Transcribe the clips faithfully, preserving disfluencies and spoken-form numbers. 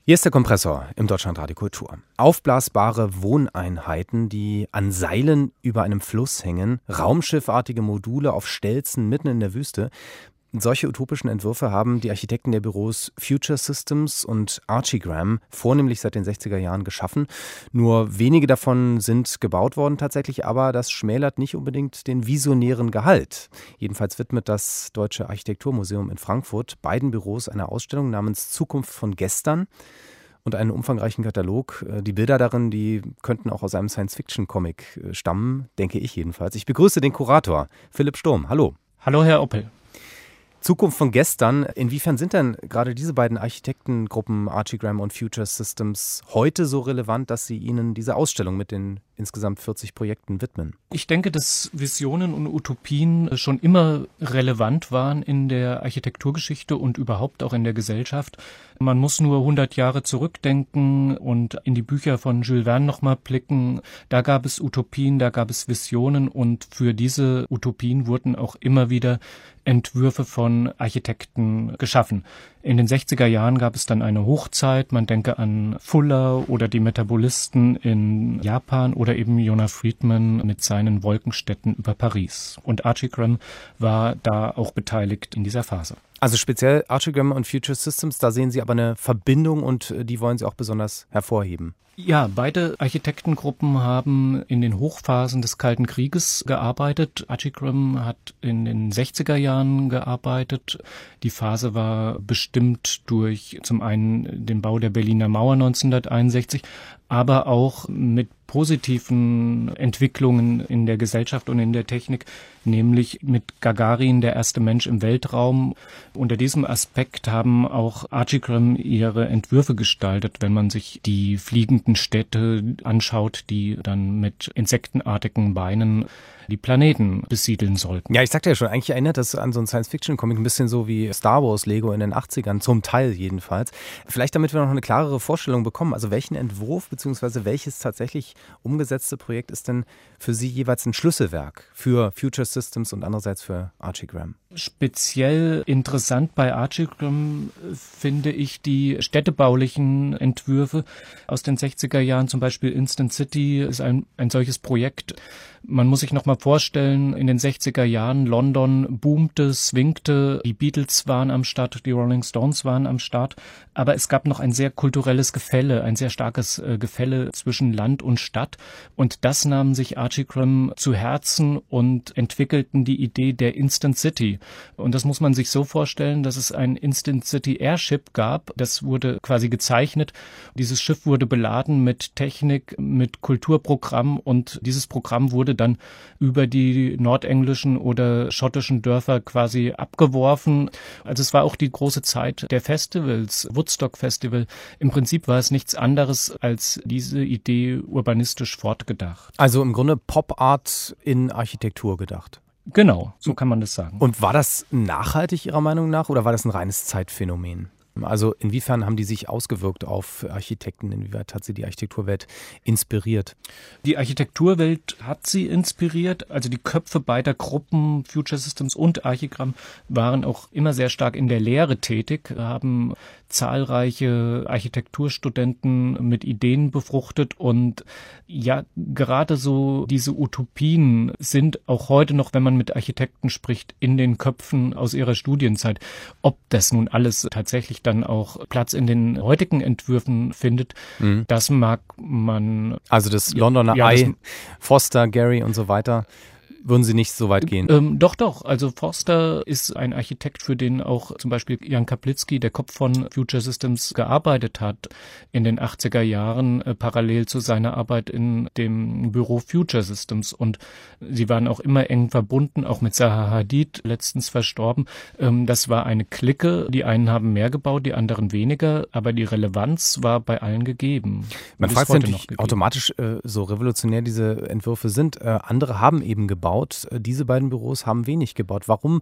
Hier ist der Kompressor im Deutschlandradio Kultur. Aufblasbare Wohneinheiten, die an Seilen über einem Fluss hängen, raumschiffartige Module auf Stelzen mitten in der Wüste. Solche utopischen Entwürfe haben die Architekten der Büros Future Systems und Archigram vornehmlich seit den sechziger Jahren geschaffen. Nur wenige davon sind gebaut worden tatsächlich, aber das schmälert nicht unbedingt den visionären Gehalt. Jedenfalls widmet das Deutsche Architekturmuseum in Frankfurt beiden Büros einer Ausstellung namens Zukunft von gestern und einen umfangreichen Katalog. Die Bilder darin, die könnten auch aus einem Science-Fiction-Comic stammen, denke ich jedenfalls. Ich begrüße den Kurator Philipp Sturm. Hallo. Hallo, Herr Oppel. Zukunft von gestern. Inwiefern sind denn gerade diese beiden Architektengruppen Archigram und Future Systems heute so relevant, dass Sie ihnen diese Ausstellung mit den insgesamt vierzig Projekten widmen? Ich denke, dass Visionen und Utopien schon immer relevant waren in der Architekturgeschichte und überhaupt auch in der Gesellschaft. Man muss nur hundert Jahre zurückdenken und in die Bücher von Jules Verne nochmal blicken. Da gab es Utopien, da gab es Visionen und für diese Utopien wurden auch immer wieder Entwürfe von Architekten geschaffen. In den sechziger Jahren gab es dann eine Hochzeit. Man denke an Fuller oder die Metabolisten in Japan oder eben Jonah Friedman mit seinen Wolkenstädten über Paris. Und Archigram war da auch beteiligt in dieser Phase. Also speziell Archigram und Future Systems, da sehen Sie aber eine Verbindung und die wollen Sie auch besonders hervorheben. Ja, beide Architektengruppen haben in den Hochphasen des Kalten Krieges gearbeitet. Archigram hat in den sechziger Jahren gearbeitet. Die Phase war bestimmt durch zum einen den Bau der Berliner Mauer neunzehnhunderteinundsechzig, aber auch mit positiven Entwicklungen in der Gesellschaft und in der Technik, nämlich mit Gagarin, der erste Mensch im Weltraum. Unter diesem Aspekt haben auch Archigram ihre Entwürfe gestaltet, wenn man sich die fliegenden Städte anschaut, die dann mit insektenartigen Beinen die Planeten besiedeln sollten. Ja, ich sagte ja schon, eigentlich erinnert das an so einen Science-Fiction-Comic ein bisschen so wie Star Wars Lego in den achtzigern, zum Teil jedenfalls. Vielleicht damit wir noch eine klarere Vorstellung bekommen, also welchen Entwurf bzw. welches tatsächlich umgesetzte Projekt ist denn für Sie jeweils ein Schlüsselwerk für Future Systems und andererseits für Archigram? Speziell interessant bei Archigram finde ich die städtebaulichen Entwürfe aus den sechziger Jahren, zum Beispiel Instant City ist ein, ein solches Projekt. Man muss sich noch mal vorstellen, in den sechziger Jahren London boomte, swingte, die Beatles waren am Start, die Rolling Stones waren am Start, aber es gab noch ein sehr kulturelles Gefälle, ein sehr starkes äh, Gefälle zwischen Land und Stadt und das nahmen sich Archigram zu Herzen und entwickelten die Idee der Instant City. Und das muss man sich so vorstellen, dass es ein Instant City Airship gab, das wurde quasi gezeichnet. Dieses Schiff wurde beladen mit Technik, mit Kulturprogramm und dieses Programm wurde dann über die nordenglischen oder schottischen Dörfer quasi abgeworfen. Also es war auch die große Zeit der Festivals, Woodstock Festival. Im Prinzip war es nichts anderes als diese Idee urbanistisch fortgedacht. Also im Grunde Pop Art in Architektur gedacht. Genau, so kann man das sagen. Und war das nachhaltig Ihrer Meinung nach oder war das ein reines Zeitphänomen? Also inwiefern haben die sich ausgewirkt auf Architekten? Inwieweit hat sie die Architekturwelt inspiriert? Die Architekturwelt hat sie inspiriert. Also die Köpfe beider Gruppen, Future Systems und Archigram, waren auch immer sehr stark in der Lehre tätig, haben zahlreiche Architekturstudenten mit Ideen befruchtet und ja, gerade so diese Utopien sind auch heute noch, wenn man mit Architekten spricht, in den Köpfen aus ihrer Studienzeit. Ob das nun alles tatsächlich dann auch Platz in den heutigen Entwürfen findet, mhm. das mag man... Also das Londoner ja, Eye, das, Foster, Gehry und so weiter... Würden Sie nicht so weit gehen? Ähm, doch, doch. Also Forster ist ein Architekt, für den auch zum Beispiel Jan Kaplitzky, der Kopf von Future Systems, gearbeitet hat in den achtziger Jahren, äh, parallel zu seiner Arbeit in dem Büro Future Systems. Und sie waren auch immer eng verbunden, auch mit Zaha Hadid, letztens verstorben. Ähm, das war eine Clique. Die einen haben mehr gebaut, die anderen weniger, aber die Relevanz war bei allen gegeben. Man fragt sich natürlich automatisch, äh, so revolutionär diese Entwürfe sind. Äh, andere haben eben gebaut. Diese beiden Büros haben wenig gebaut. Warum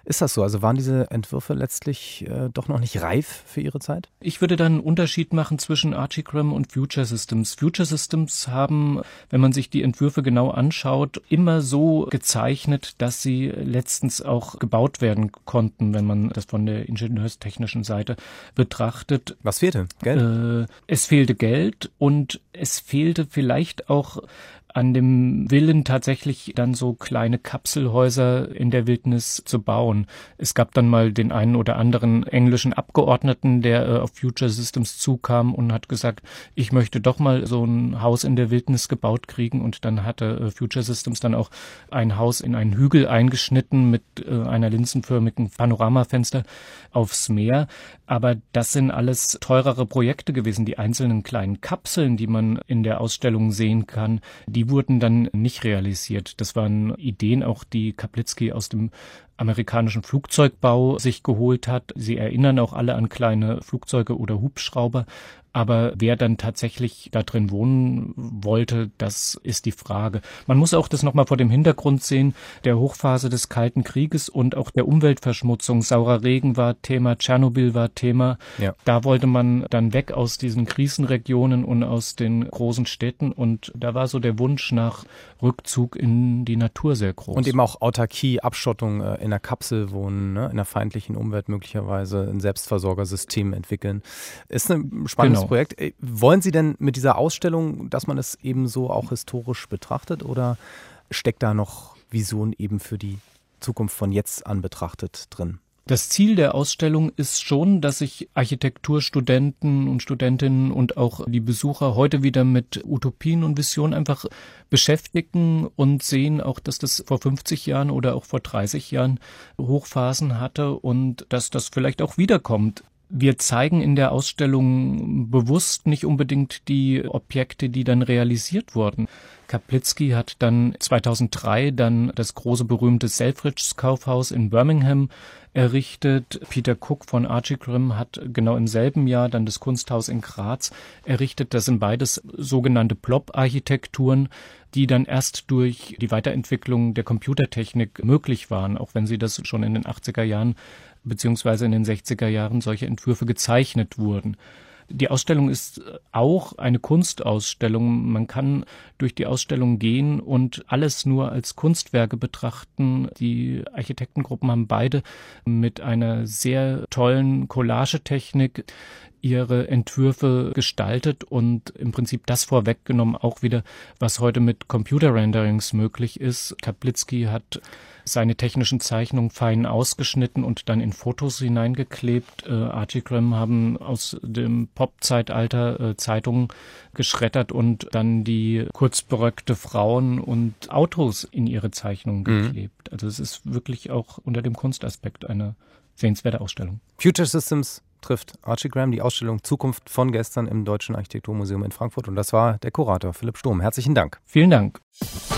Ist das so? Also waren diese Entwürfe letztlich äh, doch noch nicht reif für ihre Zeit? Ich würde dann einen Unterschied machen zwischen Archigram und Future Systems. Future Systems haben, wenn man sich die Entwürfe genau anschaut, immer so gezeichnet, dass sie letztens auch gebaut werden konnten, wenn man das von der ingenieurstechnischen Seite betrachtet. Was fehlte? Geld? Äh, es fehlte Geld und es fehlte vielleicht auch an dem Willen, tatsächlich dann so kleine Kapselhäuser in der Wildnis zu bauen. Es gab dann mal den einen oder anderen englischen Abgeordneten, der äh, auf Future Systems zukam und hat gesagt, ich möchte doch mal so ein Haus in der Wildnis gebaut kriegen. Und dann hatte äh, Future Systems dann auch ein Haus in einen Hügel eingeschnitten mit äh, einer linsenförmigen Panoramafenster aufs Meer. Aber das sind alles teurere Projekte gewesen. Die einzelnen kleinen Kapseln, die man in der Ausstellung sehen kann, die wurden dann nicht realisiert. Das waren Ideen auch, die Kaplitzky aus dem amerikanischen Flugzeugbau sich geholt hat. Sie erinnern auch alle an kleine Flugzeuge oder Hubschrauber. Aber wer dann tatsächlich da drin wohnen wollte, das ist die Frage. Man muss auch das nochmal vor dem Hintergrund sehen, der Hochphase des Kalten Krieges und auch der Umweltverschmutzung. Saurer Regen war Thema, Tschernobyl war Thema. Ja. Da wollte man dann weg aus diesen Krisenregionen und aus den großen Städten. Und da war so der Wunsch nach Rückzug in die Natur sehr groß. Und eben auch Autarkie, Abschottung, äh, in einer Kapsel wohnen, ne? In einer feindlichen Umwelt möglicherweise ein Selbstversorgersystem entwickeln. Ist ein spannendes genau. Projekt. Wollen Sie denn mit dieser Ausstellung, dass man es eben so auch historisch betrachtet, oder steckt da noch Vision eben für die Zukunft von jetzt an betrachtet drin? Das Ziel der Ausstellung ist schon, dass sich Architekturstudenten und Studentinnen und auch die Besucher heute wieder mit Utopien und Visionen einfach beschäftigen und sehen auch, dass das vor fünfzig Jahren oder auch vor dreißig Jahren Hochphasen hatte und dass das vielleicht auch wiederkommt. Wir zeigen in der Ausstellung bewusst nicht unbedingt die Objekte, die dann realisiert wurden. Kaplitzky hat dann zweitausenddrei dann das große berühmte Selfridges Kaufhaus in Birmingham errichtet. Peter Cook von Archicram hat genau im selben Jahr dann das Kunsthaus in Graz errichtet. Das sind beides sogenannte Blob-Architekturen, die dann erst durch die Weiterentwicklung der Computertechnik möglich waren, auch wenn sie das schon in den achtziger Jahren beziehungsweise in den sechziger Jahren solche Entwürfe gezeichnet wurden. Die Ausstellung ist auch eine Kunstausstellung. Man kann durch die Ausstellung gehen und alles nur als Kunstwerke betrachten. Die Architektengruppen haben beide mit einer sehr tollen Collagetechnik ihre Entwürfe gestaltet und im Prinzip das vorweggenommen, auch wieder, was heute mit Computer-Renderings möglich ist. Kaplitzky hat seine technischen Zeichnungen fein ausgeschnitten und dann in Fotos hineingeklebt. Äh, Archicram haben aus dem Pop-Zeitalter äh, Zeitungen geschreddert und dann die kurzberöckte Frauen und Autos in ihre Zeichnungen geklebt. Mhm. Also es ist wirklich auch unter dem Kunstaspekt eine sehenswerte Ausstellung. Future Systems trifft Archicram, die Ausstellung Zukunft von gestern im Deutschen Architekturmuseum in Frankfurt. Und das war der Kurator Philipp Sturm. Herzlichen Dank. Vielen Dank.